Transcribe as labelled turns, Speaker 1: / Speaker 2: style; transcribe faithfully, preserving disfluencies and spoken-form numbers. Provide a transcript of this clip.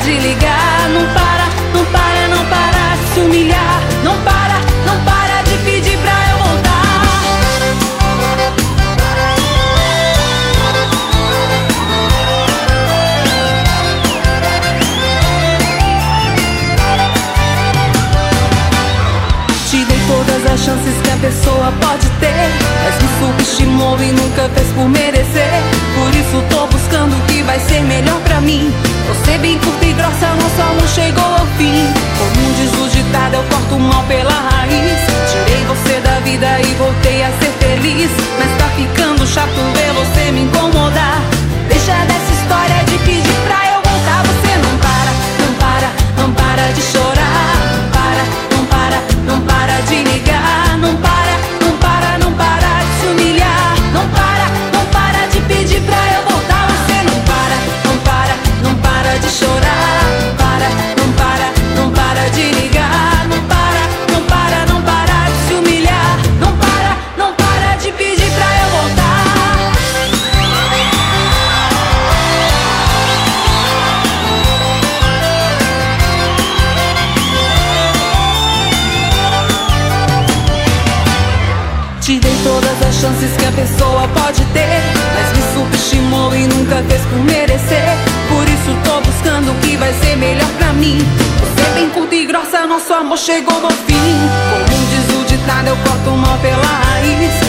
Speaker 1: de ligar. Não para, não para, não para de se humilhar. Não para, não para de pedir pra eu voltar. Te dei todas as chances que a pessoa pode ter, mas me subestimou e nunca fez por merecer. Por isso tô buscando o que vai ser melhor pra mim. Você bem curta e grossa, nosso amor chegou ao fim. Como diz o ditado, eu corto o mal pela raiz. Tirei você da vida e voltei a ser feliz, mas tá ficando chato ver você me incomodar. Deixa dessa história de pedir pra eu voltar. Você não para, não para, não para de chorar. Não para, não para, não para de ligar. Não para, não para, não para de se humilhar. Não para, não para de pedir pra eu voltar. Você não para, não para, não para de chorar. Não para, não para, não para de ligar. Não para, não para, não para de se humilhar. Não para, não para de pedir pra eu voltar. Te dei todas as chances que a pessoa pode ter, mas me subestimou e nunca fez por merecer. Por isso tô buscando o que vai ser melhor pra mim. Você bem curta e grossa, nosso amor chegou ao fim. Como diz o ditado, eu corto o mal pela raiz.